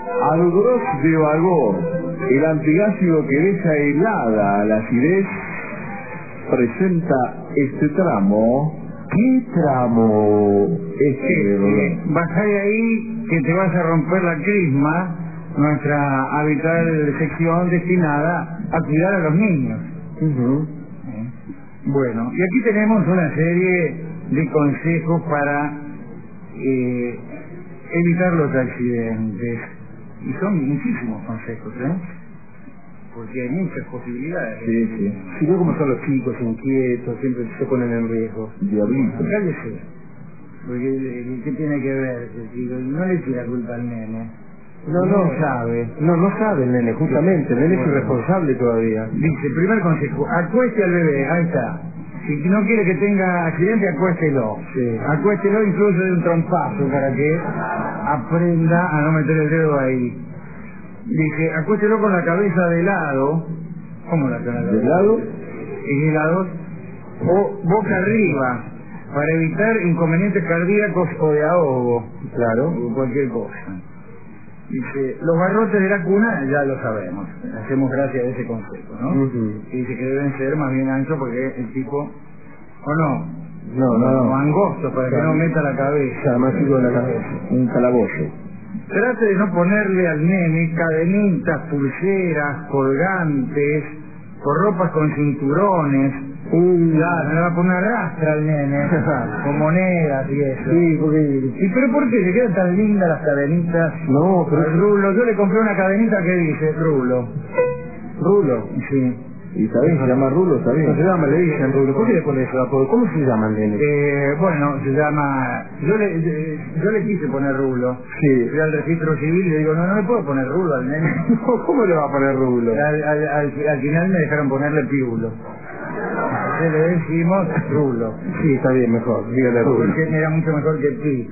Algros de Bagó, el antigástrico que deja helada la acidez, presenta este tramo. ¿Qué tramo? Bajá de ahí que te vas a romper la crisma, nuestra habitual sección destinada a cuidar a los niños. Bueno, y aquí tenemos una serie de consejos para evitar los accidentes. Y son muchísimos consejos, porque hay muchas posibilidades. Sí. Si no, como son los chicos inquietos, siempre se ponen en riesgo. Diablito. Cállese. Porque, ¿qué tiene que ver? No le eche la culpa al nene. No sabe. No sabe el nene, justamente. El nene es irresponsable todavía. Dice, primer consejo, acueste al bebé, ahí está. Si no quiere que tenga accidente, acuéstelo. Sí. Acuéstelo incluso de un trompazo para que aprenda a no meter el dedo ahí. Dice, acuéstelo con la cabeza de lado. ¿Cómo la cabeza? ¿De lado? De lado. O boca arriba, para evitar inconvenientes cardíacos o de ahogo. Claro. O cualquier cosa. Dice, los barrotes de la cuna ya lo sabemos, hacemos gracia de ese consejo, ¿no? Y dice que deben ser más bien anchos porque el tipo, o no, angostos para que no meta la cabeza. Más chico de la cabeza. Un calabozo. Trate de no ponerle al nene cadenitas, pulseras, colgantes, o ropas con cinturones. Claro, le va a poner rastra al nene, con monedas y eso. Sí, porque... ¿Y pero por qué? ¿Se quedan tan lindas las cadenitas? No, pero... El rulo, yo le compré una cadenita que dice rulo. ¿Rulo? Sí. ¿Y sabés? Se llama Rulo, ¿sabés? No se llama, le dicen Rulo. ¿Por qué le pones eso? ¿Cómo se llama el nene? Bueno, se llama... Yo le quise poner rulo. Sí. Fui al registro civil y le digo, no le puedo poner rulo al nene. ¿Cómo le va a poner Rulo? Al final me dejaron ponerle piulo. Entonces le decimos rulo. Sí, está bien, mejor. Dígale Rulo. Porque era mucho mejor que pi.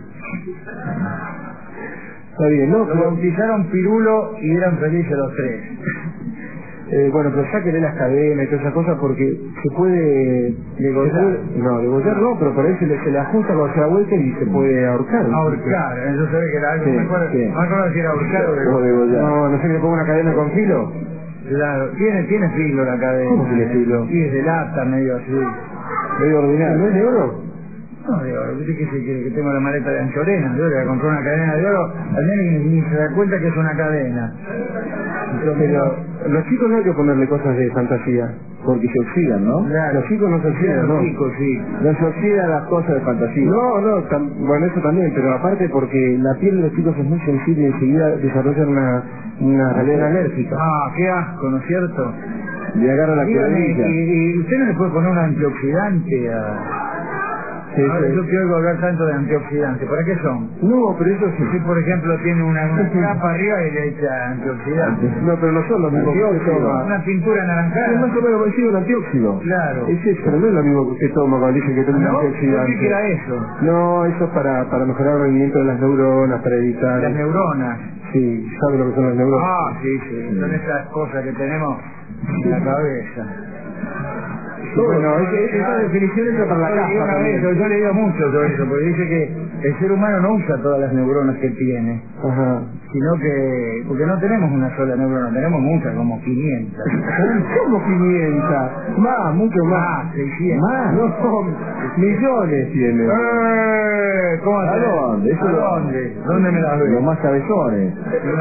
Está bien, ¿no? Lo bautizaron Pirulo y eran felices los tres. Bueno, pero sáquenle las cadenas y todas esas cosas porque se puede... ¿Degollar? No, degollar no, pero por ahí se le ajusta cuando se da vuelta y se puede ahorcar. Ahorcar, eso se ve que era algo mejor. Sí. No me acuerdo si era ahorcar o degollar. No sé que le pongo una cadena con filo. Claro, tiene filo la cadena. ¿Cómo tiene filo? Sí, es de lata, medio así. Medio ordinario. ¿No es de oro? No, de oro. ¿Viste que se quiere que tengo la maleta de anchorena? Yo le voy a comprar una cadena de oro al nene ni se da cuenta que es una cadena. Pero los chicos no hay que ponerle cosas de fantasía. Porque se oxidan, ¿no? Claro. Los chicos no se oxidan, ¿no? Los chicos, sí. No se oxidan las cosas de fantasía. Bueno, eso también, pero aparte porque la piel de los chicos es muy sensible y enseguida desarrollan una reacción alérgica. Ah, qué asco, ¿no es cierto? Le agarra la Dígame, piedrilla. ¿y usted no le puede poner un antioxidante a...? Ahora yo quiero hablar tanto de antioxidantes, ¿para qué son? No, pero eso sí. Si por ejemplo tiene una capa arriba y le echa antioxidantes. No, pero no son los mismos que usted toma. Una pintura Es anaranjada. más o menos parecido a un antióxido. Claro. Es eso, pero no es lo mismo que usted toma cuando dice que toma un ¿No? antioxidante. ¿Qué era eso? No, eso es para mejorar el rendimiento de las neuronas, para evitar... Las neuronas. Sí, ¿sabe lo que son las neuronas? Ah, sí. Son esas cosas que tenemos en la cabeza. Bueno, esa definición entra para la casa también. Yo he leído mucho sobre eso, porque dice que el ser humano no usa todas las neuronas que tiene, Ajá. sino que, porque no tenemos una sola neurona, tenemos muchas, como 500. ¿Cómo 500? Más, mucho más. 600. Más, no, millones tiene. ¿Cómo ¿A dónde? Eso ¿A dónde? ¿Dónde me las Los veo? más cabezones.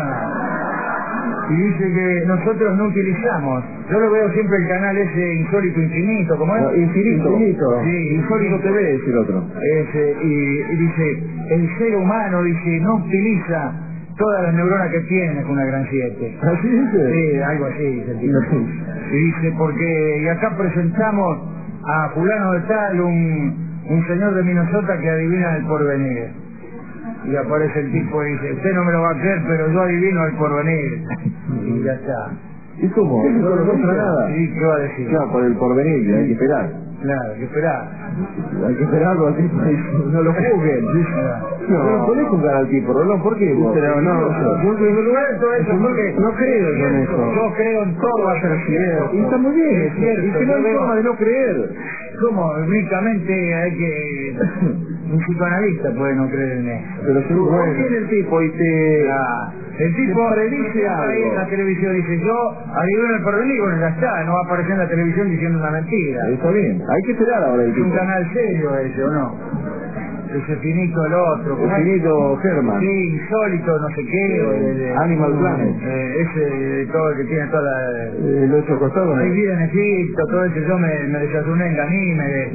Y dice que nosotros no utilizamos. Yo lo veo siempre el canal ese Insólito Infinito, ¿cómo es? No, Infinito. Sí, Insólito TV es el otro. Ese, y dice, el ser humano, dice, no utiliza todas las neuronas que tiene con una gran 7. ¿Así dice? Sí, algo así dice el tipo. Y dice, porque, y acá presentamos a fulano de tal, un señor de Minnesota que adivina el porvenir. Y aparece el tipo y dice, usted no me lo va a creer, pero yo adivino el porvenir. Y ya está. ¿Y cómo? ¿No le muestra nada? Sí, ¿qué va a decir? Claro, por el porvenir, hay que esperar. Claro, hay que esperar. Hay que esperarlo al tipo, no lo juzguen. No podés juzgar al tipo, Rolón, ¿por qué? Pero no, Yo en lugar de todo eso, porque no creo yo en eso. yo creo en todo va a ser cierto. Y está muy bien, es cierto. y que no hay forma de no creer. ¿Cómo? Únicamente hay que Un psicoanalista puede no creer en eso. Pero seguro, Bueno. viene el tipo y te... El tipo predice ahí en la algo. televisión dice, yo adivino el porvenir, bueno, ya está, no va a aparecer en la televisión diciendo una mentira. Está bien, hay que esperar ahora el Es un tipo. canal serio ese, ¿o no? Ese finito el otro. El finito Herman. Sí, insólito, no sé qué. O Animal Planet. Ese, todo el que tiene toda la... El ocho costado. Hay vida en Egipto, todo eso. Yo me desayuné en Ganímedes.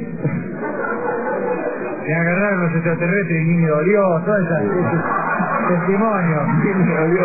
Me agarraron los extraterrestres y el niño dolió, todas esas testimonios. ¿Quién me dolió?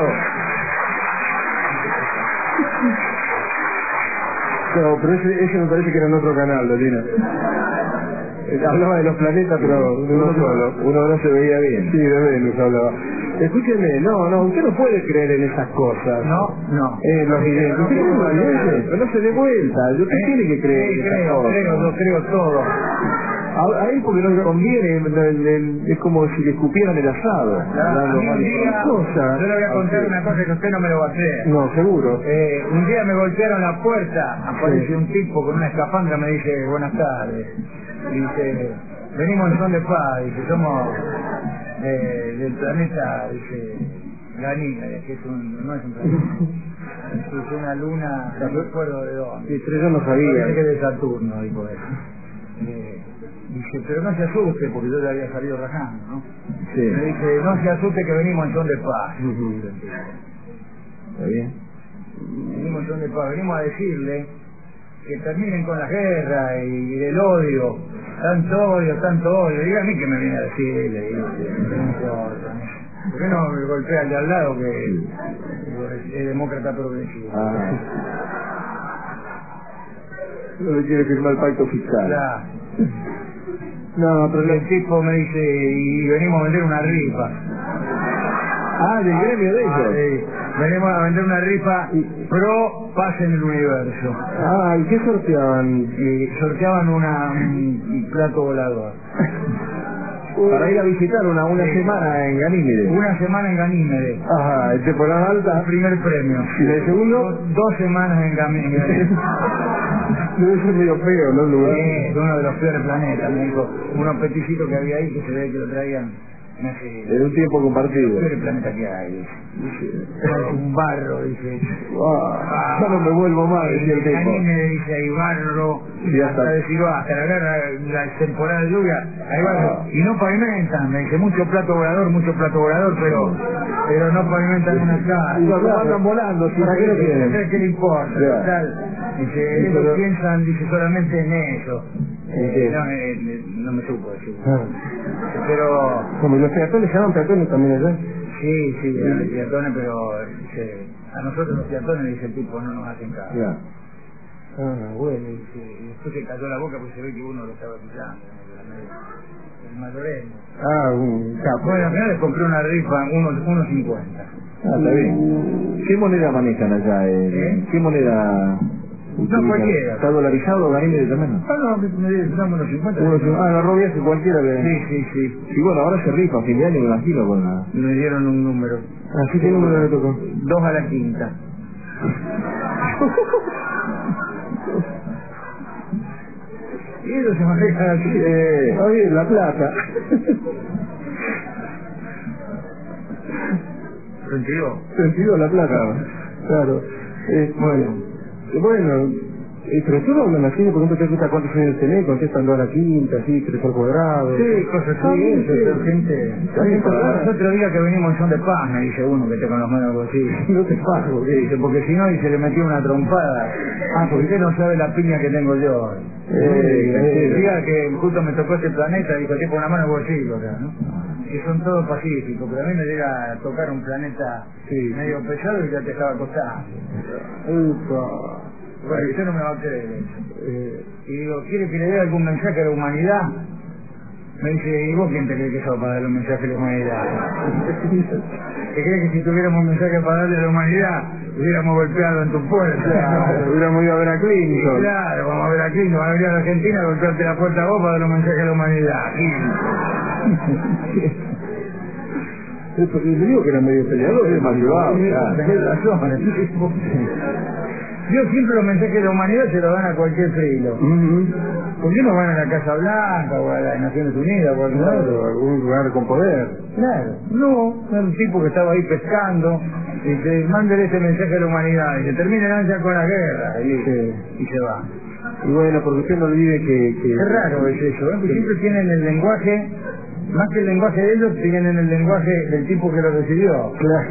No, pero ese me parece que era en otro canal, Dolina. Hablaba de los planetas, pero de uno solo. Uno no se veía bien. Sí, de Venus hablaba. Escúcheme, no, usted no puede creer en esas cosas. No. Los videntes. ¿Usted no puede creer? Pero no se dé vuelta, usted tiene que creer Sí, en esas cosas. yo creo todo. Ahí porque no le conviene, es como si le escupieran el asado. A mí un día, cosa. yo le voy a contar una cosa que usted no me lo va a hacer. No, seguro. Un día me golpearon la puerta, aparece un tipo con una escafandra, me dice, buenas tardes. Y dice, venimos en son de paz, dice, somos del planeta, dice, Ganímedes, que es no es un planeta, es una luna, no recuerdo de dónde. Sí, pero yo no sabía. Parece que de Saturno, dijo él. Dice, pero no se asuste, porque yo ya había salido rajando, ¿no? Sí. Me dice, no se asuste que venimos en son de paz. ¿Está bien? Venimos en son de paz, venimos a decirle que terminen con la guerra y el odio, tanto odio. Dígame que me viene a decirle, ¿por qué no me golpea al de al lado que es demócrata progresivo? No le quiere firmar el pacto fiscal. Claro. No, pero El tipo me dice, y venimos a vender una rifa. Del gremio de ellos. Sí. Venimos a vender una rifa pro paz en el universo. ¿y qué sorteaban? Sorteaban un plato volador. Para ir a visitar una semana en Ganímedes. Una semana en Ganímedes. Ajá, ¿el temporada alta? El primer premio. ¿Y el segundo? 2 semanas en Ganímedes. Debe ser medio feo, ¿no? El lugar. Es uno de los peores planetas, me dijo. Unos peticitos que había ahí que se ve que lo traían. En un tiempo compartido. El planeta que hay. Es un barro, dice. Ya no me vuelvo más, decía el tipo. Ganímedes dice, hay barro, Sí, hasta decir, hasta la temporada de lluvia, hay barro. Y no pavimentan, me dice, mucho plato volador, pero no pavimentan una casa. Y lo andan volando, ¿para qué lo quieren? ¿Qué le importa? Ya. Total. Dice, ellos piensan, dice, solamente en eso. No me supo decir. Pero... Como los peatones, ¿se llaman peatones también allá? Sí, los peatones, pero a nosotros los peatones, dice el tipo, no nos hacen caso. Ya. Bueno. Y después se cayó la boca porque se ve que uno lo estaba pillando. El mayoreno. Un capo. Bueno, al final les compré una rifa, 1.50. Está bien. ¿Qué moneda manejan allá? ¿Qué moneda? No, cualquiera. ¿Está dolarizado Ganímedes también? No, me damos unos 50. La rubia es cualquiera que... Sí. Y bueno, ahora se rifa a fin de año, me imagino, con la... Me dieron un número. Así que número le tocó. 2 a la quinta. Y eso se maneja así. Oye, La Plata. 32. La Plata. Claro. Bueno, pero tú no hablan así, por ejemplo, te gusta cuántos años tenés, contestan 2 a la quinta, así, 3 al cuadrado. Sí, cosas así, pero gente... Otro día que venimos en son de paz, me dice uno que esté con los manos bolsillos. No te pago. Dice, porque si no, y se le metió una trompada. Porque usted no sabe la piña que tengo yo. El día que justo me tocó este planeta, dijo, tipo una mano en el bolsillo, ¿no? Y son todos pacíficos, pero a mí me llega a tocar un planeta medio pesado y ya te estaba acostando. Bueno, usted no me va a creer eso. Y digo, ¿quiere que le dé algún mensaje a la humanidad? Me dice, ¿y vos quién te crees que sos para darle un mensaje a la humanidad? ¿Te crees que si tuviéramos un mensaje para darle a la humanidad, hubiéramos golpeado en tu puerta? Hubiéramos ido a ver a Clinton. Claro, vamos a ver a Clinton, van a venir a la Argentina a golpearte la puerta a vos para darle un mensaje a la humanidad. Le digo que era medio peleador, Es más llevado, Tenés razón. Yo siempre los mensajes de la humanidad se los dan a cualquier frilo. ¿Por qué no van a la Casa Blanca o a las Naciones Unidas o a algún lugar con poder? Claro, no, era un tipo que estaba ahí pescando y te mándele este mensaje a la humanidad y se termina ya con la guerra y se va. Y bueno, porque usted no olvide que... Es raro es eso, ¿eh? Porque siempre tienen el lenguaje, más que el lenguaje de ellos, tienen el lenguaje del tipo que lo recibió. Claro.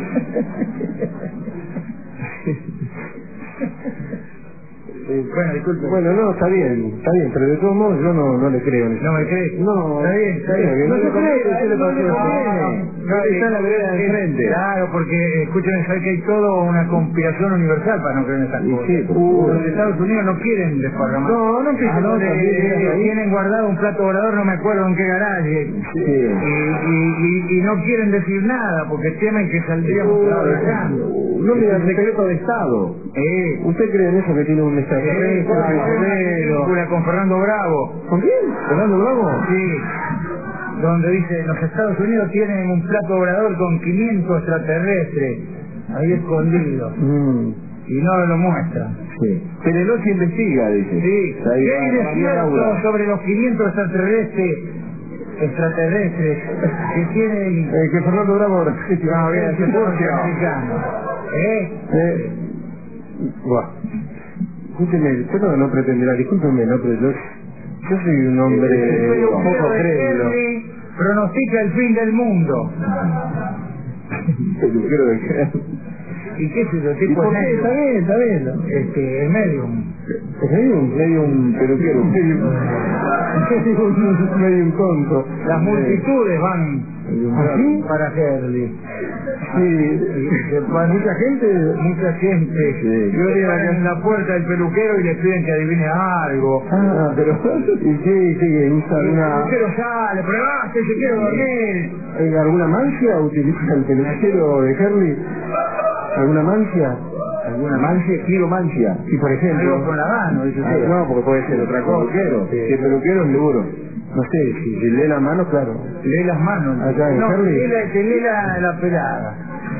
Bueno, disculpe. Bueno, no, está bien, pero de todos modos yo no le creo. ¿No me crees? No, está bien. No se cree, usted le pasó. Está en la vereda de enfrente. Claro, porque, escúchame, sabe que hay toda una conspiración universal para no creer en estas cosas. Sí, los Estados Unidos no quieren desparramar. No empiezan. Tienen guardado un plato volador, no me acuerdo en qué garaje. Sí. Y no quieren decir nada, porque temen que saldríamos trabajando. No le dan secreto de Estado. ¿Usted cree en eso que tiene un extraterrestre? Con Fernando Bravo. ¿Con quién? ¿Fernando Bravo? Sí. Donde dice, los Estados Unidos tienen un plato volador con 500 extraterrestres ahí escondidos. Y no lo muestran. Sí. Peneloche investiga, dice. Sí. ¿Qué hay de cierto sobre los 500 extraterrestres que tienen... que Fernando Bravo... No, bien, que americano. Escúcheme, usted no pretenderá, discúlpeme, no, pero yo soy un hombre un poco crédulo. Pronostica el fin del mundo. Peluquero de qué. ¿Y qué es eso? Tipo ¿Por qué? Está bien. El medium. Medium peluquero. Medium tonto. Las multitudes van ¿así? para Herli. Sí, Mucha gente. Sí. Yo llegan en la puerta del peluquero y les piden que adivine algo. Pero ¿y qué usa El una... peluquero sale, probaste, se quiere dormir. ¿Alguna mancia utiliza el peluquero de Herli? ¿Alguna mancia? ¿Alguna mancia? Quiero mancia. Y por ejemplo... Algo con la mano, dice usted. No, porque puede ser otra cosa. Peluquero. Si el peluquero es duro. No sé, si lee la mano, claro. Lee las manos. Allá en Herli. Que lee la pelada.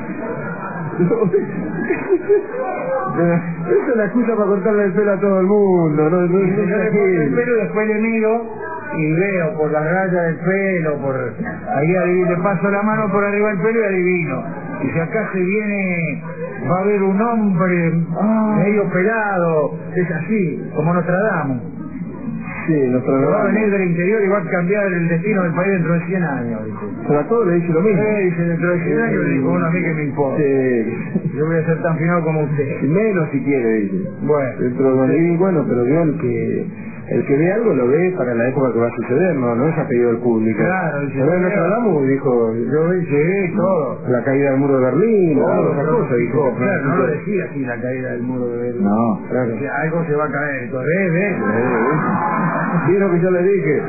Esa es la excusa para cortarle el pelo a todo el mundo. No yo le corto el pelo y después le miro y veo por las rayas del pelo, ahí le paso la mano por arriba del pelo y adivino. Y si acá se viene, va a haber un hombre medio pelado, es así, como Nostradamus. Sí, Nostradamus. Va a venir del interior y va a cambiar el destino del país dentro de 100 años. Dice. Pero a todos le dice lo mismo. Dice, dentro de 100 años le dijo, bueno, a mí que me importa. Sí. Yo voy a ser tan finado como usted. Menos si quiere, dice. Bueno. Dentro de bueno, pero veo el que ve algo lo ve para la época que va a suceder, no es a pedido del público. Claro, dice. Pero Nostradamus dijo, yo hice todo. La caída del muro de Berlín, toda esa cosa, dijo. Claro, no lo decía así la caída del muro de Berlín. No, claro. Decía, algo se va a caer. Entonces, ¿ves? Sí, lo que yo le dije.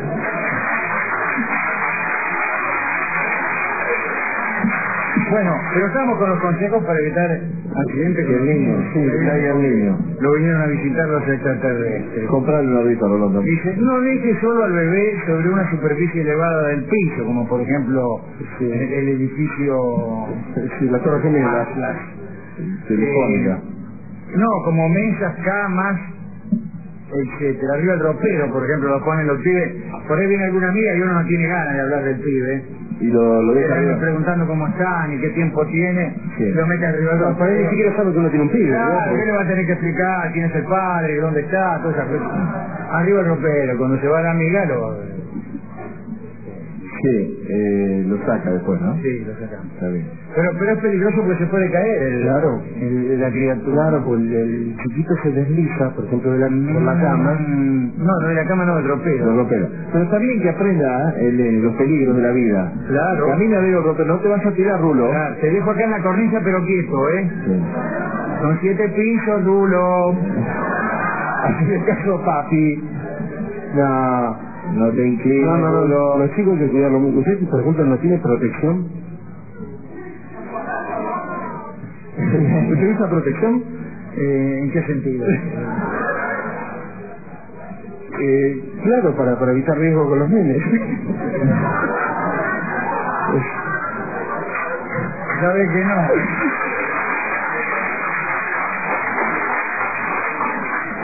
Bueno, pero estamos con los consejos para evitar accidentes con el niño. Sí, que caiga el niño. Lo vinieron a visitar los extraterrestres. Comprarle una risa a Rolando. Dice, no deje solo al bebé sobre una superficie elevada del piso, como por ejemplo el edificio... Sí, la Torre Gemela. Telefónica. No, como mesas, camas, etcétera. Arriba el ropero, por ejemplo, lo ponen los pibes. Por ahí viene alguna amiga y uno no tiene ganas de hablar del pibe. Y lo deja arriba. Preguntando cómo están y qué tiempo tiene, lo mete arriba del ropero. Para él ni siquiera sabe que uno tiene un pibe. Claro, ¿qué le va a tener que explicar? ¿Quién es el padre? ¿Dónde está? Todas esas cosas. Arriba el ropero, cuando se va la amiga lo saca después, ¿no? Sí, lo sacamos. Está bien. Pero es peligroso porque se puede caer la criatura. Claro, pues el chiquito se desliza, por ejemplo, por la cama. No, de la cama no, del ropero. Pero está bien que aprenda los peligros de la vida. Claro. Camina de los roperos, no te vas a tirar, Rulo. Claro, te dejo acá en la cornisa, pero quieto, ¿eh? Sí. Son 7 pisos, Rulo. Así de caso, papi. No te inclines. No. Los chicos hay que cuidarlo mucho. ¿Usted, por ejemplo, no tiene protección? ¿Usted usa protección? ¿En qué sentido? Claro, para evitar riesgo con los nenes. ¿Sabe que no?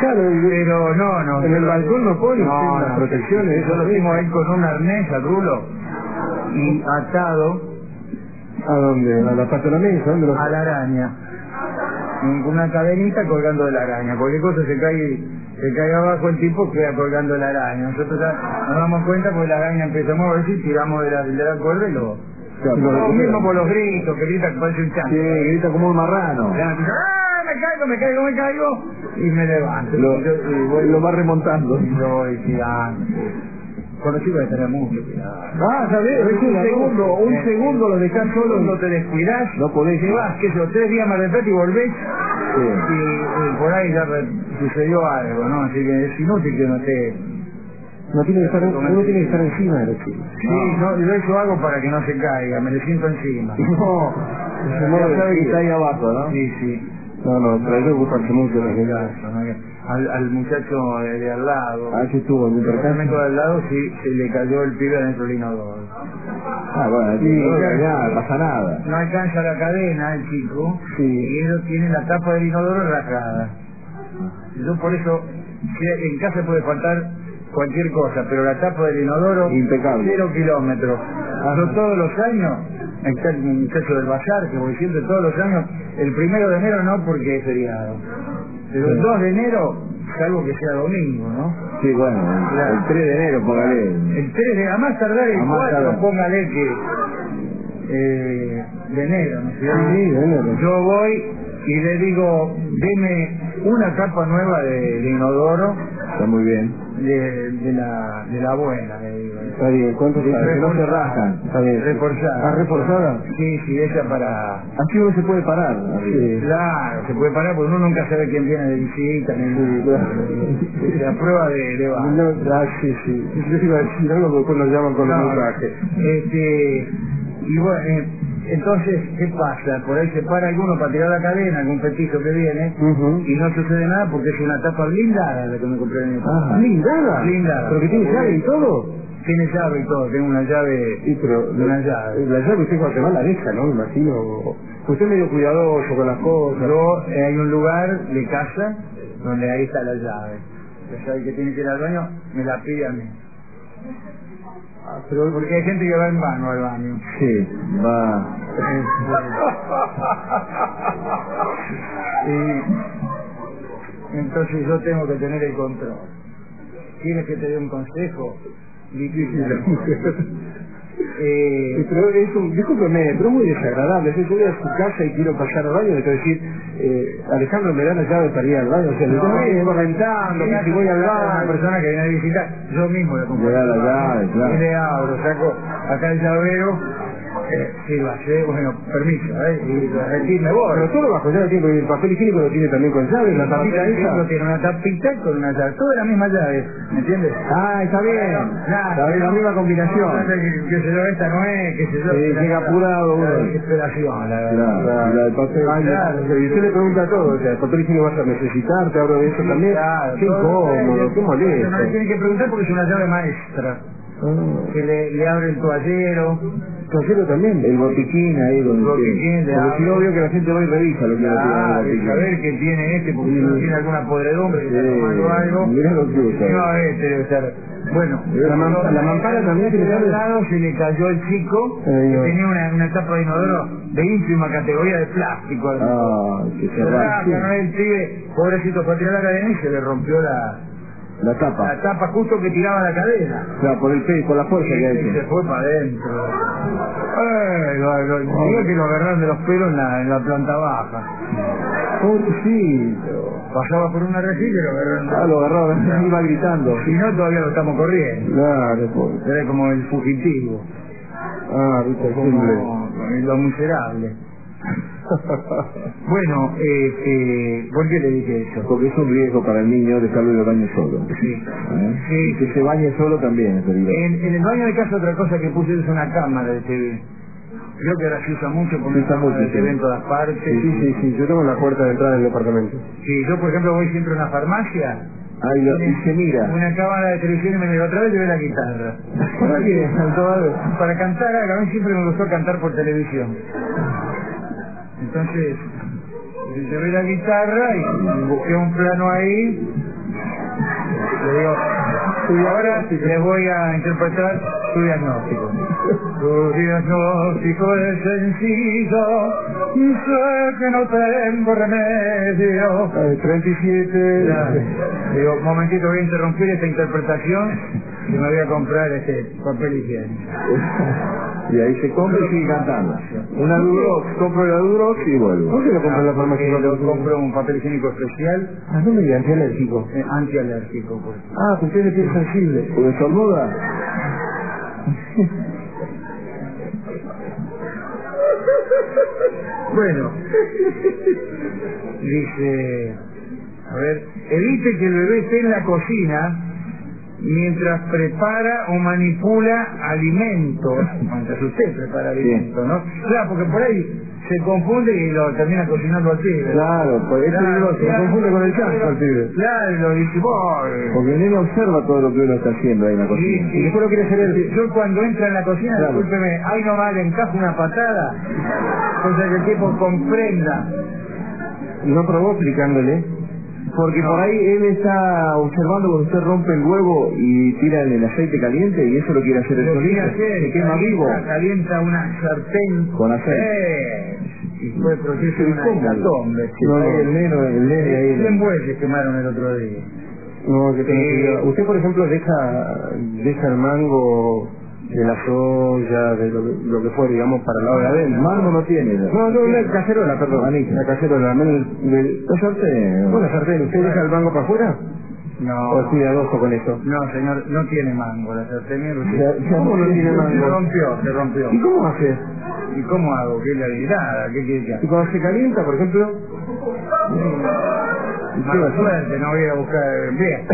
Claro, pero no. En el balcón no pone las no, protecciones. Yo lo tengo ahí con un arnés al rulo y atado. ¿A dónde? ¿A la pata de la mesa? ¿Dónde A la araña. Con una cadenita colgando de la araña. Cualquier cosa se cae abajo, el tipo queda colgando de la araña. Nosotros nos damos cuenta porque la araña empieza a moverse y tiramos de la cuerda y lo mismo por los gritos, que grita que parece un chancho. Sí, grita como un marrano. Me caigo y me levanto. Lo va remontando. Y voy tirando. Conocido de tener mucho cuidado. ¿Sabés? Es un segundo lo dejás solo. No te descuidás, no podés. Llevas, 3 días más de repente y volvés. Sí. Y por ahí ya sucedió algo, ¿no? Así que es inútil que no te... Uno tiene que estar encima de los chicos. Sí, yo eso hago para que no se caiga, me le siento encima. No, ya sabe que está ahí abajo, ¿no? Sí. No, pero hay que ocuparse mucho de los al muchacho de al lado. Sí estuvo en un departamento de al lado, sí, se le cayó el pibe adentro del inodoro. Bueno, sí, no pasa nada. No alcanza la cadena el chico, y ellos tienen la tapa del inodoro rajada. Yo por eso, en casa puede faltar cualquier cosa, pero la tapa del inodoro, impecable. 0 kilómetros. Yo todos los años, está el muchacho del bazar, que voy siempre todos los años, el 1 de enero no porque es feriado, pero el 2 de enero, salvo que sea domingo, ¿no? Sí, bueno, claro. El 3 de enero, póngale. El 3 de, a más tardar el 4, póngale que de enero, ¿no es cierto? Sí, de enero. Yo voy y le digo, deme una tapa nueva de inodoro. Está muy bien. De la buena, le digo. Está bien, ¿cuánto se que no se rascan? Está bien. Reforzada. ¿Reforzada? Sí, esa para... Así uno se puede parar. Sí. Claro, se puede parar porque uno nunca sabe quién viene de visita, ni la prueba de baja. Sí. Yo iba a decir algo que después nos llaman con el mensaje. Y bueno, entonces, ¿qué pasa? Por ahí se para alguno para tirar la cadena, algún petizo que viene, y no sucede nada porque es una tapa blindada la que me compré en el ¿Blindada? Blindada. ¿Pero que tiene llave y todo? Tiene llave y todo, tengo una llave. Sí, pero una llave. La llave usted cuando se va la deja, ¿no? Me imagino. Usted es medio cuidadoso con las cosas. Hay un lugar de casa donde ahí está la llave. La llave que tiene que ir al baño me la pide a mí. Pero porque hay gente que va en vano al baño. Sí, va. Y entonces yo tengo que tener el control. ¿Quieres que te dé un consejo? Pero discúlpeme, pero es muy desagradable. Si yo voy a su casa y quiero pasar al baño, le tengo que decir, Alejandro, me da la llave para ir al baño. O sea, le estoy correntando, que si voy al baño. Una persona que viene a visitar, yo mismo le compro. Le da la llave, claro. Y le abro, saco acá el llavero. Sí, lo hace, bueno, permiso, y me voy. Pero todo bajo llave tiene, el papel higiénico lo tiene también con llave, la tapita esa. Tiene una tapita con una llave, toda la misma llave, ¿me entiendes? Está bien, está bien, la misma combinación. Que se yo, esta no es, que se yo. Llega apurado uno. Desesperación, la verdad. Claro, la del papel. Y usted le pregunta todo, o sea, el papel higiénico vas a necesitar, te hablo de eso también. Claro, qué incómodo, qué molesto. No le tiene que preguntar porque es una llave maestra. Que le abre el toallero. ¿Toallero también? El botiquín ahí donde porque si no veo que la gente va y revisa lo que tiene. Saber que tiene porque si no tiene alguna podredumbre que está tomando algo. Mirá lo que usa. No, debe estar. Bueno, la mampara también tiene al lado se le cayó el chico que tenía una tapa de inodoro de ínfima categoría de plástico. Que se arranca. El pibe, pobrecito, fue a tirar la cadena y se le rompió la tapa. La tapa justo que tiraba la cadena. O sea, por el peso, por la fuerza que hay. Y se fue para adentro. Digo que lo agarraron de los pelos en la planta baja. Pobrecito. Pasaba por una rejilla y lo agarraron. Lo agarraron, iba gritando. Si no, todavía lo estamos corriendo. Claro, pobre. Era como el fugitivo. Viste, como lo miserable. Bueno, ¿por qué le dije eso? Porque es un riesgo para el niño dejarlo en el baño solo. Sí. Y que se bañe solo también es peligroso. En el baño de casa otra cosa que puse es una cámara de TV. Creo que ahora se usa mucho porque se TV en todas partes. Sí, yo tengo la puerta de entrada del departamento. Sí, yo por ejemplo voy siempre a una farmacia. Y se mira. Una cámara de televisión y me miro otra vez y ve la guitarra. ¿Para qué? Para cantar, a mí siempre me gustó cantar por televisión. Entonces, se ve la guitarra y busqué un plano ahí digo, y ahora les voy a interpretar su diagnóstico. Tu diagnóstico es sencillo, sé que no tengo remedio. 37. Digo, momentito, voy a interrumpir esta interpretación y me voy a comprar este papel higiénico. Y ahí se compra y sigue cantando. Una Durox, compro la Durox y vuelvo. ¿Por qué lo compras en la farmacia? Lo compro un papel higiénico especial. Ah, no me digas, antialérgico. Antialérgico, pues. Ah, pues tiene piel sensible. ¿Porque estornuda? Bueno, dice, a ver, evite que el bebé esté en la cocina mientras prepara o manipula alimentos, mientras usted prepara alimentos, ¿no? Claro, porque por ahí se confunde y lo termina cocinando al pibe. Claro, pues eso se confunde con el chancho al pibe. Claro, y lo dice, porque el nene observa todo lo que uno está haciendo ahí en la cocina. y después lo quiere hacer él. Yo cuando entra en la cocina, Claro. discúlpeme, ahí nomás le encajo una patada, cosa que el tipo comprenda. No probó explicándole. Porque por ahí él está observando cuando usted rompe el huevo y tira en el aceite caliente y eso lo quiere hacer el Lo quiere solito. hacer, Se quema vivo. calienta una sartén Con aceite. y fue proceso de una ¿Cómo? hecatombe. No, ahí el nene ahí. 100 bueyes quemaron el otro día. No, que tengo cuidado. Usted, por ejemplo, deja el mango de la soya, de lo que fue, digamos, para la hora de adentro. Mango no tiene. No, la cacerola, perdón. La cacerola. La sartén. Bueno, sartén, ¿usted deja el mango para afuera? No, ¿O es cuidadoso con eso? no señor, no tiene mango la sartén. ¿Cómo no tiene Se mango? rompió. ¿Y cómo hace? ¿Y cómo hago? ¿Qué le dirá? ¿Qué quiere que haga? ¿Y cuando se calienta, por ejemplo? Mala suerte, no voy a buscar bien.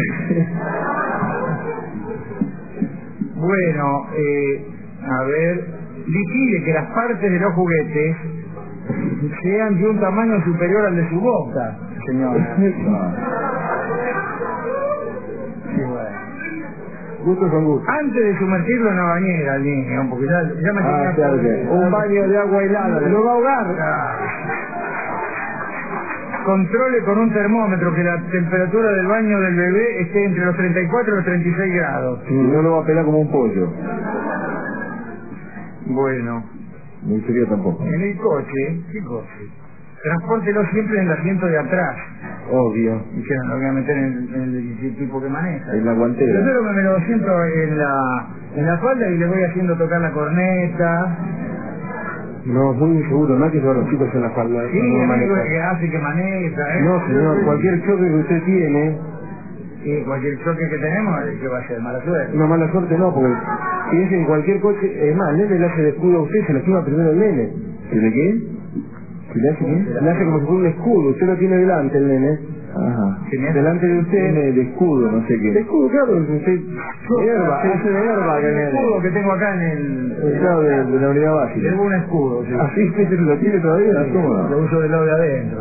Bueno, a ver, vigile que las partes de los juguetes sean de un tamaño superior al de su boca, señora. Sí, bueno. Gustos son gustos. Antes de sumergirlo en la bañera al niño, porque ya me tenía claro que un baño de agua helada. Lo va a ahogar. Controle con un termómetro que la temperatura del baño del bebé esté entre los 34 y los 36 grados. Y no lo va a pelar como un pollo. Bueno, Ni frío tampoco. en el coche, ¿qué coche? Transpórtelo siempre en el asiento de atrás. Obvio. Y que no lo voy a meter en el tipo que maneja. En la guantera. Primero me lo siento en la falda y le voy haciendo tocar la corneta. No, muy inseguro, no hay que llevar a los chicos en la falda. Sí, no el maneja. único que hace que maneja. No, señor, cualquier choque que usted tiene, Y cualquier choque que tenemos, ¿qué va a ser? Mala suerte. una mala suerte no, porque si es en cualquier coche, es más, el nene le hace de escudo a usted, se lo estima primero el nene. ¿Y de qué? ¿Y le hace qué? Le hace como si fuera un escudo, usted lo tiene delante el nene. Ajá. Delante de usted. Tiene de escudo, no sé El qué. escudo, claro, usted... hace de hierba que El nene. escudo que tengo acá en el... Claro, de la unidad básica. Tengo un escudo, sí. Así usted lo tiene todavía, ¿cómo no? Lo uso del lado de adentro.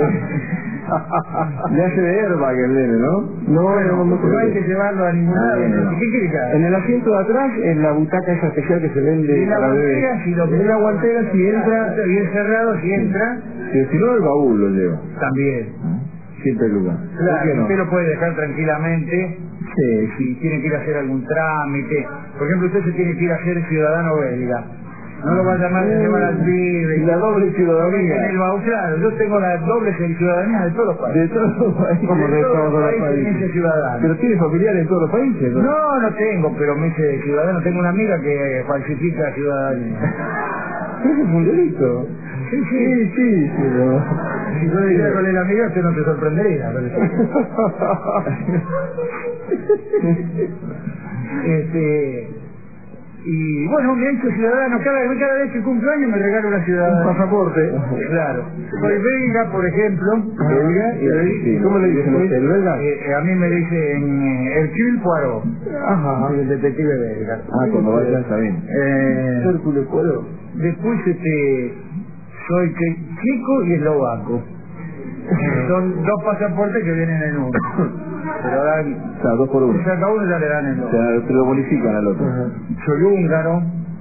Le hace de hierba que el nene, ¿no? No hay que llevarlo a ningún lado. No. ¿Qué quiere que haga? En el asiento de atrás, en la butaca esa especial que se vende En la para bebés. guantera, si lo En la guantera, si entra, está bien cerrado, si entra, Si no, el baúl lo lleva. también. Siempre lugar. Claro, ¿Por qué no? usted lo puede dejar tranquilamente si tiene que ir a hacer algún trámite. Por ejemplo, usted se tiene que ir a hacer ciudadano belga. No lo va a llamar de llevar al pibe. Y la doble ciudadanía. En el baúl, claro, yo tengo la doble ciudadanía de todos los países. De todos los países. como de todos los me hice países. ciudadano. Pero tiene familiares en todos los países, ¿no? No, no tengo, pero me hice ciudadano. Tengo una amiga que falsifica ciudadanía. Eso es un delito. Sí, pero... Si yo diría con el amigo, usted no se sorprendería. Y bueno, me he hecho ciudadano. Cada vez que cumplo años me regalo una ciudadanía. Un pasaporte. Claro. Soy belga, por ejemplo. ¿Belga? Sí. ¿Cómo le dicen a usted, el belga? A mí me dicen Hercule Poirot. Ajá. El detective belga. Ah, cuando vaya está bien. Hércules Poirot. Después soy chico y eslovaco. Son dos pasaportes que vienen en uno. Pero dan, O sea, 2 por 1. o sea, cada uno ya le dan el O otro. sea, te lo bonifican al otro. Ajá. Soy húngaro.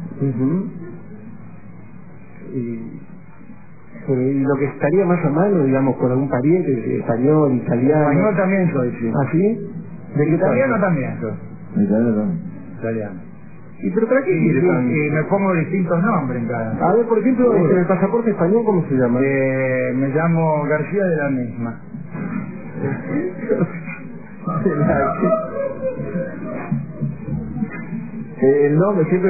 Y lo que estaría más a mano, digamos, con algún pariente, español, italiano. Español también soy, sí. ¿Ah, sí? ¿De qué Italiano parte? también. Italiano. ¿Y pero para qué quiere tan- Y me pongo distintos nombres en cada. A ver, por ejemplo, en el pasaporte español, ¿cómo se llama? Me llamo García de la Misma. El nombre siempre...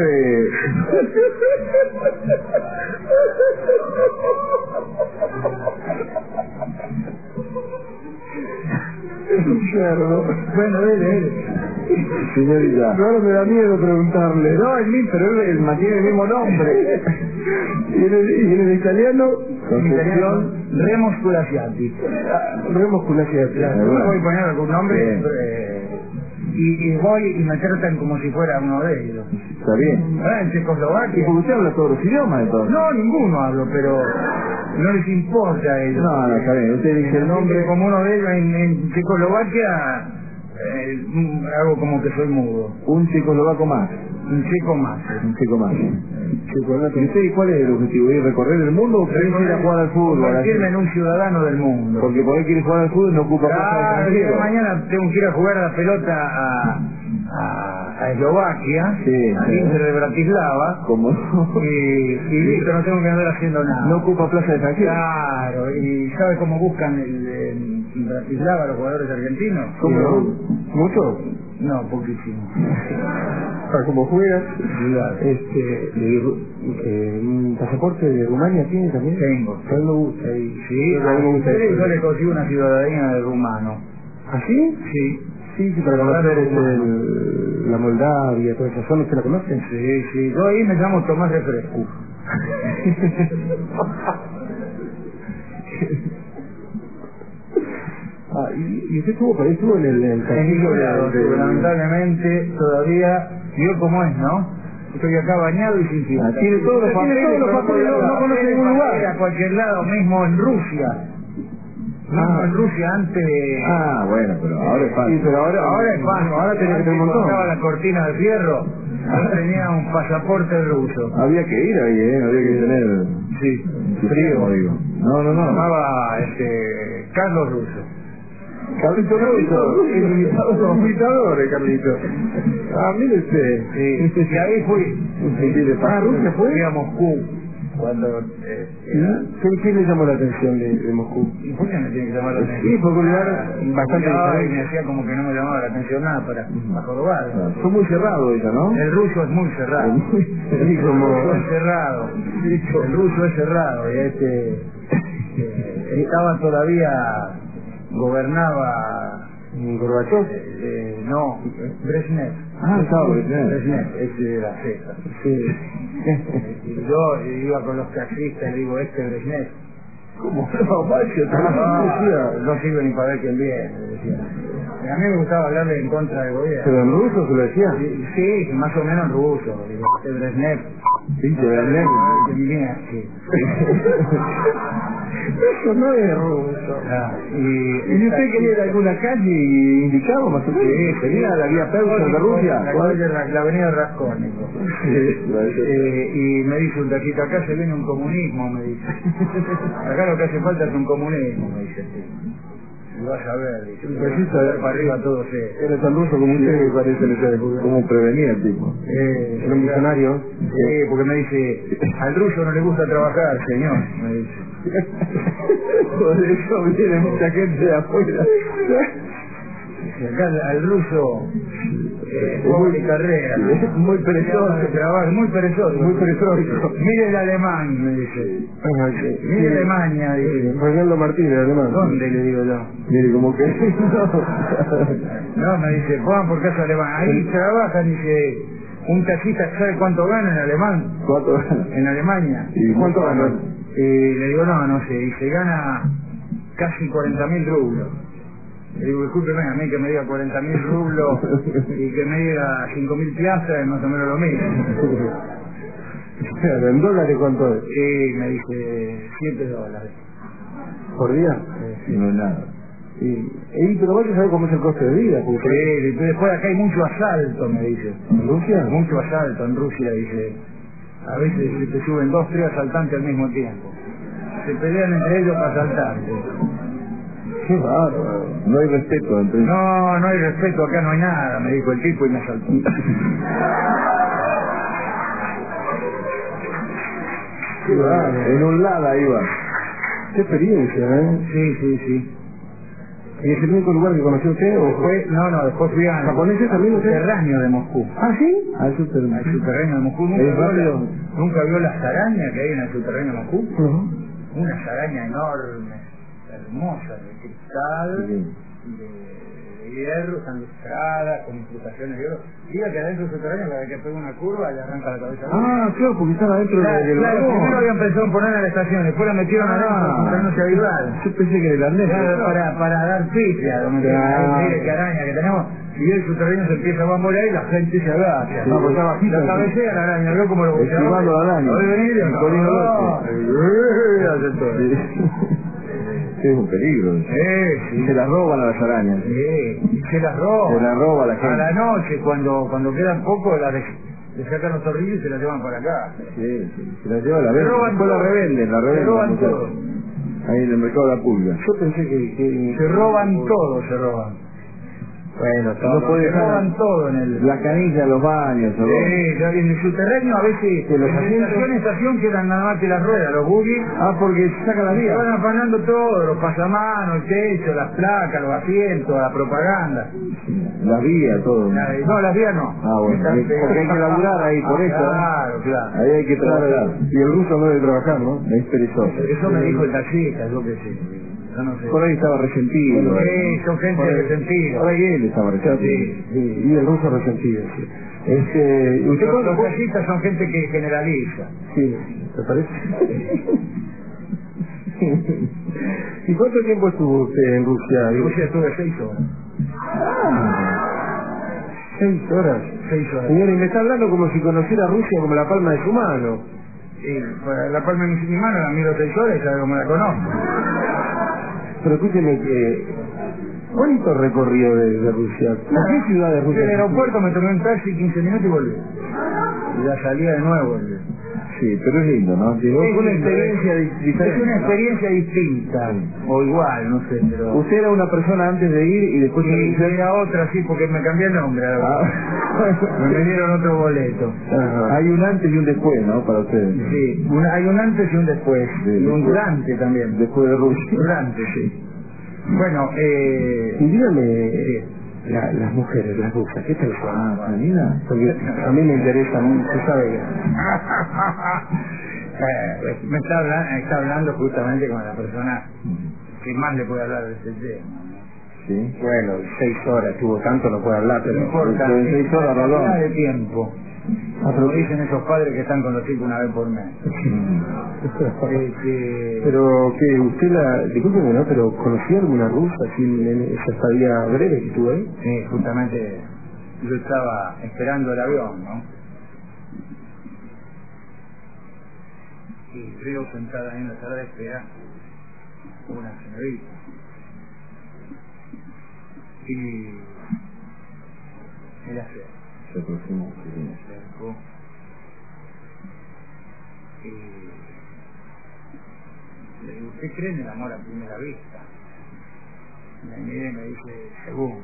Claro, Bueno, él. Señorita. ahora me da miedo preguntarle. No, el mismo, pero él mantiene el mismo nombre. Y en el italiano, Concepción. Remo Sculaciati. Remo Sculaciati. Claro, yo voy a poner algún nombre Bien. y voy y me tratan como si fuera uno de ellos. Está bien. ¿Verdad? En Y Checoslovaquia. porque usted habla todos los idiomas entonces. No, ninguno hablo, pero no les importa a ellos. No, está bien. Usted dice el nombre. Como uno de ellos en Checoslovaquia, hago como que soy mudo. Un checoslovaco más. Un chico más. Un chico más. Chocolate. ¿Y usted cuál es el objetivo? ¿Ir a recorrer el mundo o quiere ir a jugar al fútbol? Convertirme en un ciudadano del mundo. Porque por ahí quiere jugar al fútbol no ocupa plaza Claro, de yo extranjero. mañana tengo que ir a jugar a la pelota a Eslovaquia, Sí, al sí. Inter de Bratislava, Como no, y listo, no tengo que andar haciendo nada. no ocupa plaza de extranjero. Claro, y ¿sabe cómo buscan en Bratislava los jugadores argentinos? ¿Cómo no? ¿Mucho? No, poquísimo. Para como juega. Claro. ¿Un pasaporte de Rumania tiene también? Tengo. A mí me gusta. Sí, a mí me gusta eso. yo le consigo una ciudadanía de rumano. ¿Así? Sí. Sí, para conocer la Moldavia, toda esa zona, ¿usted la conoce? Sí. Yo ahí me llamo Tomás Refresco. ¿Y usted estuvo por ahí? ¿Estuvo en el castillo Lamentablemente todavía, vio cómo es, ¿no? Estoy acá bañado y sin fiesta. Tiene todos los papeles, no conoce ningún lugar. A cualquier lado, mismo en Rusia. Mismo en Rusia antes de... Bueno, pero ahora es Sí, fácil. pero ahora es fácil. ahora tenés que tener un Cuando estaba montón. la cortina de fierro, yo tenía un pasaporte ruso. Había que ir ahí, había que tener Sí. frío, digo. No. Se llamaba Carlos Russo. Carlito Russo, el imitador, Carlito. Mire usted. Sí. Y ahí fui. ¿Rusia fue? Fui a Moscú. Cuando... ¿Qué le llamó la atención de Moscú? ¿Y por qué me tiene que llamar la atención? Sí, porque un lugar bastante Y me diferente. hacía como que no me llamaba la atención nada para jorobar. Fue muy cerrado ella, ¿no? El ruso es muy cerrado. Sí, El como... ruso es cerrado. El ruso es cerrado. Y estaba todavía... Gobernaba... Gorbachev. No, Brezhnev. Estaba Brezhnev. Brezhnev, ese era César. Sí. Y yo iba con los taxistas y digo, Brezhnev. ¿Cómo? No sirve ni para ver quién viene, decía. Y a mí me gustaba hablarle en contra del gobierno. ¿Pero en ruso se lo decía? Sí, más o menos en ruso. Digo, Brezhnev. Sí, Brezhnev. Sí. Eso no es ruso. ¿Y usted quería ir a alguna calle indicado más o menos? Sí, ¿Quería la vía Peugeot de Rusia? La avenida Rascónico. Y me dice un taquito, acá se viene un comunismo, me dice. Acá lo que hace falta es un comunismo, me dice. Y vas a ver, dice. Para arriba todo se... Era tan ruso como usted me parece en esa época. ¿Cómo prevenía el tipo? Era un visionario. Sí, porque me dice, al ruso no le gusta trabajar, señor, me dice. Por eso viene mucha gente de afuera. Y acá al ruso, muy carrera, Muy perezoso. muy perezoso. Muy perestroico. Mire el alemán, me dice. Mire Alemania, dice. Reinaldo Martínez, además. ¿Dónde le digo yo? Mire, como que... No, me dice, Juan por casa alemán. Ahí trabajan, dice, un taxista, ¿sabe cuánto gana en alemán? ¿Cuánto? En Alemania. ¿Y cuánto gana? Y le digo, no sé, y se gana casi 40.000 rublos. Le digo, discúlpeme, a mí que me diga 40.000 rublos y que me diga 5.000 piastras es más o menos lo mismo. ¿En dólares cuánto es? Y me dice $7. ¿Por día? No es nada. Pero vaya a saber cómo es el coste de vida. Porque Sí, y después acá hay mucho asalto, me dice. ¿En Rusia? Mucho asalto en Rusia, dice. A veces se te suben 2, 3 asaltantes al mismo tiempo. Se pelean entre ellos para asaltarte. Qué bárbaro. No hay respeto entre... No, no hay respeto, acá no hay nada, me dijo el tipo y me saltó. Qué bárbaro. En un lado iba. Qué experiencia, ¿eh? Sí. ¿Y es el único lugar que conoció usted? ¿O fue? Después fui al ¿Japoneses también usted? subterráneo de Moscú. ¿Ah, sí? Al subterráneo de Moscú. ¿Nunca vio las arañas que hay en el subterráneo de Moscú? Unas arañas enormes, hermosas, de cristal, de hierro, están lustradas, con incrustaciones de oro. Diga que adentro del subterráneo, cada vez que pega una curva, le arranca la cabeza. Ah, claro, porque estaba dentro del Claro, vagón. primero habían pensado en poner a la estación, después la metieron adentro, no se avivaron. Yo pensé que era el arnés. Para dar pifia, mire qué araña que tenemos. Y el subterráneo se empieza a bambolear y la gente se agacha. Sí, porque está bajita. La cabecea la araña, veo como lo esquivando la araña. ¿Puede venir? El colino Hace todo. Es un peligro. Sí. Se las roban a las arañas. Sí, se las roban. Se las roba la gente. A la noche, cuando quedan poco, le sacan los torrillos y se las llevan para acá. Sí, se las lleva la Se venta. roban Después la todo. revenden, Se roban muchachos. todo. Ahí en el mercado de la pulga. Yo pensé que Se roban todo, se roban. Bueno, No puede roban todo en el... la canilla de los baños. Sí, en el subterráneo a veces Que los en asientos- estación en estación quedan nada más que las ruedas, los buggy. porque saca la Se vía. van afanando todo, los pasamanos, el techo, las placas, los asientos, la propaganda. La vía, todo. No, las vías no. Ah, bueno, porque hay que laburar ahí, por eso. Claro. Ahí hay que trabajar. Y el ruso no debe trabajar, ¿no? Es perezoso. Eso me dijo el taxista, yo qué sé. Yo no sé. Por ahí estaba resentido. Sí, son gente Por ahí- resentida. Por ahí él estaba resentido. Sí. Y el ruso resentido, sí. ¿Usted Los cuándo? taxistas son gente que generaliza. Sí, ¿te parece? ¿Y cuánto tiempo estuvo usted en Rusia? En Rusia estuve 6 horas. 6 horas. 6 horas. Señor, y me está hablando como si conociera Rusia como la palma de su mano. Sí, pues la palma de mi mano la miro 6 horas y sabe cómo la conozco. Pero escúcheme que... ¿Cuánto recorrido de Rusia? ¿A qué ciudad de Fui Rusia? al aeropuerto, me tomé un taxi 15 minutos y volví. Y ya salía de nuevo. Sí, pero es lindo, ¿no? Sí, Fue una lindo, experiencia es diferente. una ¿no? experiencia distinta, o igual, no sé, pero... Usted era una persona antes de ir y después... Y era otra, sí, porque me cambié el nombre. Me dieron otro boleto. Ajá. Hay un antes y un después, ¿no? Para ustedes. Sí, hay un antes y un después. Sí, Y un después. durante también. Después de Rusia. Durante, sí. Bueno, Y dígame, las mujeres, las rusas, ¿qué tal son? Ah, Janina. Porque a mí me interesa mucho, usted sabe que... me está hablando justamente con la persona que más le puede hablar de este tema. Sí. Bueno, 6 horas, tuvo tanto, no puede hablar, No pero... importa, pero en 6 horas, la Rolón. cantidad de tiempo. Como dicen esos padres que están con los chicos una vez por mes. Pero que usted discúlpeme, ¿no? Pero ¿conocía alguna rusa así en esa estadía breve que estuvo ahí? Sí, justamente yo estaba esperando el avión, ¿no? Y veo sentada ahí en la sala de espera una señorita. Y él Se aproximó. se acercó y le digo, ¿usted cree en el amor a primera vista? Me mira y me dice, según.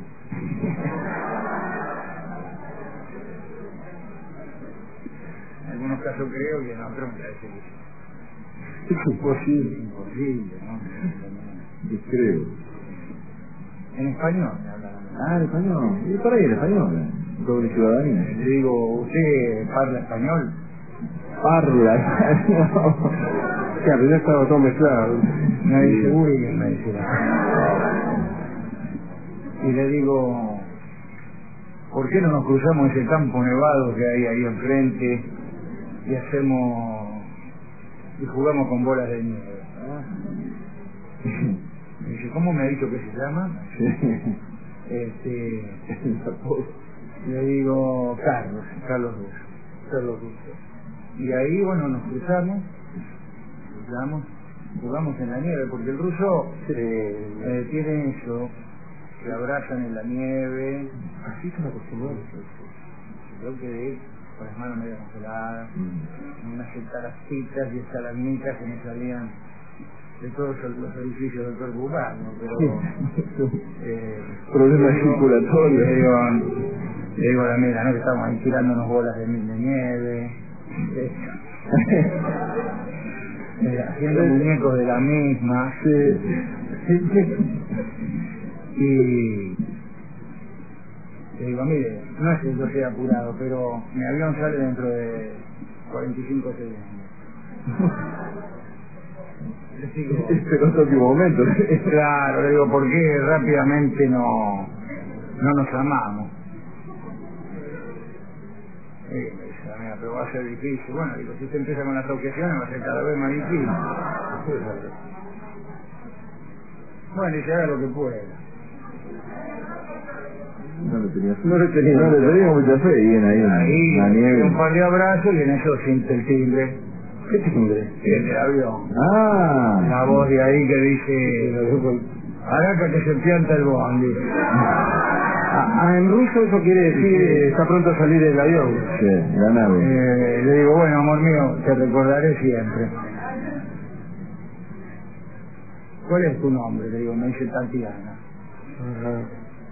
En algunos casos creo y en otros me parece que Es imposible. es imposible, ¿no? Sí, creo. En español me hablan. Ah, el español. Y por ahí el español. Doble ciudadanía. Le digo, ¿usted habla español? Parla. Claro, ya estaba todo mezclado. Me dice, uy, me dice. Y le digo, ¿por qué no nos cruzamos ese campo nevado que hay ahí enfrente y jugamos con bolas de nieve? Me dice, ¿cómo me ha dicho que se llama? Le digo, Carlos Russo. Y ahí, bueno, nos cruzamos, jugamos en la nieve, porque el ruso tiene eso, que abrazan en la nieve, Así son acostumbrados. yo quedé con las manos medio congeladas, unas estalactitas y estalagmitas que me salían de todos los orificios del cuerpo humano, pero problemas circulatorios. Le digo a la amiga, ¿no? Que estamos ahí tirándonos bolas de nieve, haciendo muñecos de la misma, y le digo, mire, no es que yo sea apurado, pero mi avión sale dentro de 45 segundos. Este es otro momento. Claro, le digo, ¿por qué rápidamente no nos amamos? Me dice, amiga, pero va a ser difícil. Bueno, digo, si usted empieza con las objeciones va a ser cada vez más difícil. Bueno, y se haga lo que pueda. No le tenía mucha fe. Bien ahí la nieve. Un par de abrazos y en eso siente el timbre. ¿Qué timbre? El del avión. Ah. La voz de ahí que dice, Araca que se pianta el bondi. En ruso eso quiere decir está pronto a salir el avión. Sí, la nave. Le digo, bueno, amor mío, te recordaré siempre. ¿Cuál es tu nombre? Le digo, me dice Tatiana. Ajá.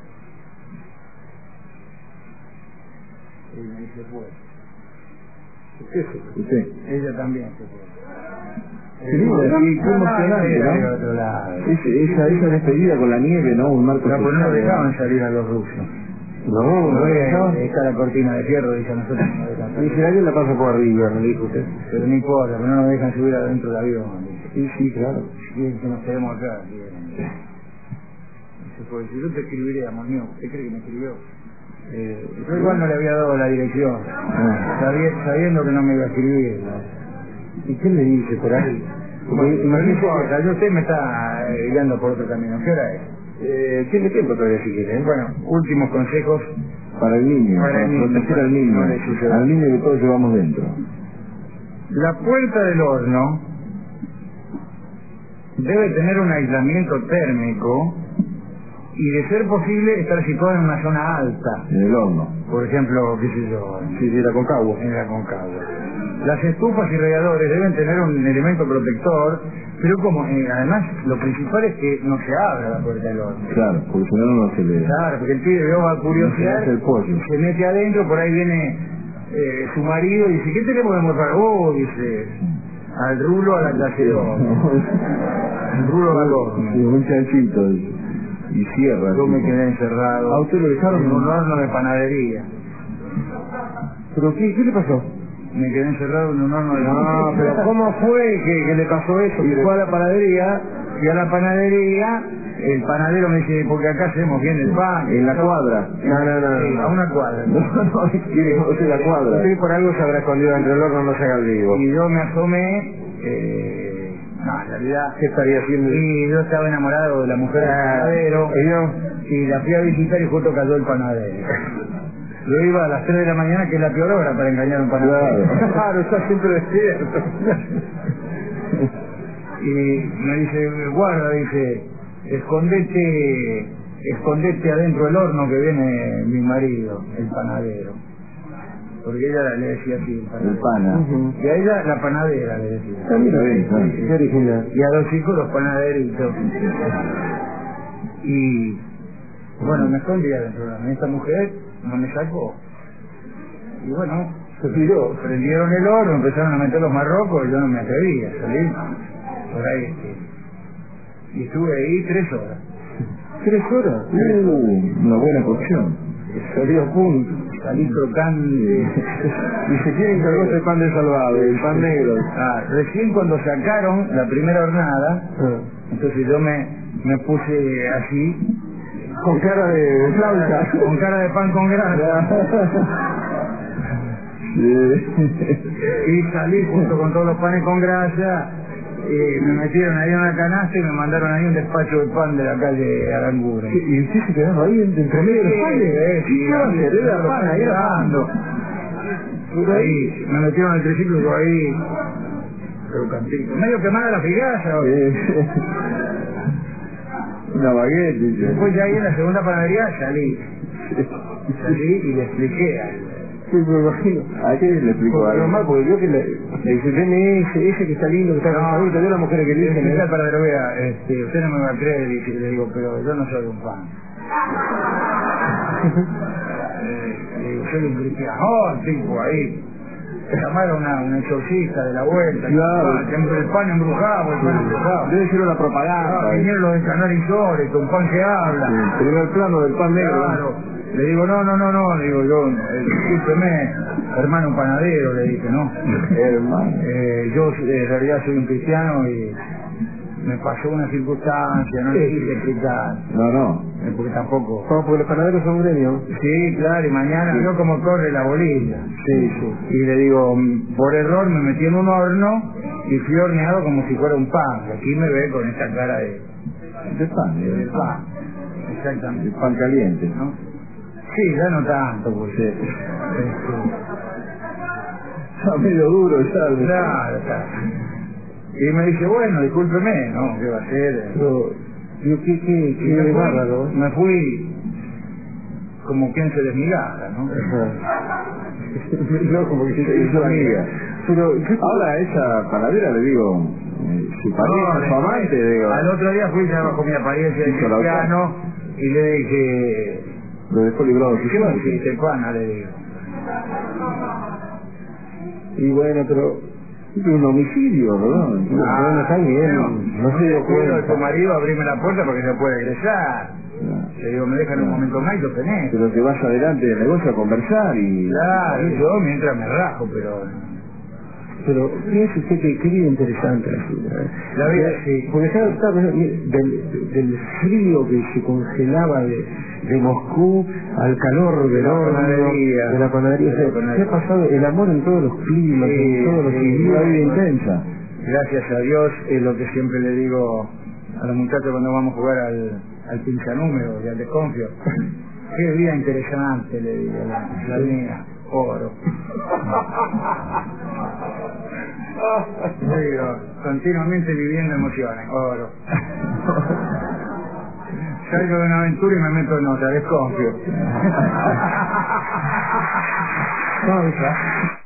Y me dice, pues. ¿Qué es eso? ¿Usted? Ella también se fue. Qué emocionante, ¿no? Esa despedida con la nieve, ¿no? Un marco pero no dejaban salir a los rusos. No dejaban. Está la cortina de fierro, dice, a nosotros no nos dejan salir. Y si alguien la pasa por arriba, me dijo usted. Pero no importa, pero no nos dejan subir adentro del avión. Sí, claro. Si quieren que nos quedemos acá. Se fue, si yo te escribiré, amor mío, ¿usted cree que me escribió? Yo igual no le había dado la dirección, sabiendo que no me iba a escribir. ¿Y qué le dice por ahí? Imagínese, yo usted me está guiando por otro camino. ¿Qué hora es? Tiene tiempo todavía si quiere. Bueno, últimos consejos para el niño, para proteger al niño, al niño que todos llevamos dentro. La puerta del horno debe tener un aislamiento térmico y de ser posible estar situada en una zona alta. En el horno. Por ejemplo, qué sé yo, en la Concagua. En la Concagua. Las estufas y radiadores deben tener un elemento protector, pero como además lo principal es que no se abra la puerta del horno. Claro, porque si no se le... Claro, porque el pibe va a curiosidad, no se mete adentro, por ahí viene su marido y dice, ¿qué tenemos de mostrar? Oh, dice, al rulo a la cacerola. Al rulo al horno. Sí, un chanchito. Y cierra. Yo me quedé encerrado. ¿A usted lo dejaron? En un horno de panadería. ¿Pero qué le pasó? Me quedé encerrado en un horno de panadería. No, pero ¿cómo fue que le pasó eso? Y fue a la panadería, y a la panadería, el panadero me dice, porque acá hacemos bien el pan. En la cuadra. No. A una cuadra. No, quiere conocer la cuadra. Usted por algo se habrá escondido entre el horno, no se haga el vivo. Y yo me asomé, no, en realidad... ¿Qué estaría haciendo? Y yo estaba enamorado de la mujer del panadero. Y la fui a visitar y justo cayó el panadero. Yo iba a las 3 de la mañana, que es la peor hora para engañar a un panadero. Claro, está siempre despierto. Y me dice, guarda, dice, escondete adentro del horno que viene mi marido, el panadero. Porque ella le decía así, el pana. Y a ella la panadera le decía. Qué original. Y a los chicos los panaderitos. Y bueno, me escondí adentro del horno. Esta mujer no me sacó. Y bueno, se tiró. Prendieron el horno, empezaron a meter los marrocos y yo no me atrevía a salir. Por ahí. Y estuve ahí 3 horas. 3 horas. Una buena cocción. Salió a punto. Salí crocante. Y se quieren cargar el pan de salvado, el pan negro. Recién cuando sacaron la primera hornada, entonces yo me puse así. Con cara de flauta. Con cara de pan con grasa. Y salí junto con todos los panes con grasa. Me metieron ahí en una canasta y me mandaron ahí un despacho de pan de la calle Aranguren. ¿Y usted se quedaba ahí entre medio de los panes? Sí, era pan ahí grabando. Ahí me metieron el triciclo y yo ahí crocantito. Medio quemada la figaza. Una baguette. Después ya ahí en la segunda panadería salí y le expliqué Sí, me imagino. ¿A qué le explicó algo? Normal, porque vio que Le dice, deme ese que está lindo, que está bonito, de una mujer que le dice... Para que lo vea, usted no me va a creer, y le digo, pero yo no soy un pan. Le digo, soy un cristiano, tipo ahí. Llamaron una exorcista de la vuelta, claro. El pan embrujado, el pan embrujado. Debe ser una propaganda. Vinieron los de Canal Insólito, un pan que habla. Sí, el primer plano del pan negro. Claro. Le digo, no, le digo yo, discúlpeme, hermano panadero, le dije, ¿no? Hermano. Yo en realidad soy un cristiano y me pasó una circunstancia, no le quise explicar. No. Porque tampoco... Porque los panaderos son gremios. Sí, claro, y mañana vio cómo corre la bolilla. Sí. Y le digo, por error me metí en un horno y fui horneado como si fuera un pan. Y aquí me ve con esta cara de pan. de pan. Exactamente. De pan caliente, ¿no? Sí, ya no tanto, pues. Está medio duro ya. Claro. Y me dice, bueno, discúlpeme, ¿no? ¿Qué va a hacer? Qué bárbaro. Me fui como quien se desmigaja, ¿no? No, como que se hizo amiga. Pero ahora a esa panadera le digo, su pariente, su amante, digo. Al otro día fui ya bajo mi apariencia de cristiano y le dije... Lo dejó librado. ¿Qué me hiciste, pana? Le digo. Y bueno, pero... un homicidio, ¿verdad? No está bien. No se dio cuenta. De tu marido, abrime la puerta porque no puede egresar. Le digo, me dejan un momento más y lo tenés. Pero que vas adelante del negocio a conversar y... Claro, yo mientras me rajo, pero fíjese usted que qué vida interesante la vida. La vida, sí. Porque ya está del frío que se congelaba de Moscú al calor del horno, de la panadería. Se ha pasado el amor en todos los climas, en todos los idiomas. Una vida intensa. Gracias a Dios es lo que siempre le digo a los muchachos cuando vamos a jugar al pinchanúmero y al desconfio. Qué vida interesante, le digo, la mía, oro. Digo, continuamente viviendo emociones, oro. Salgo de una aventura y me meto en otra, desconfío. Pausa.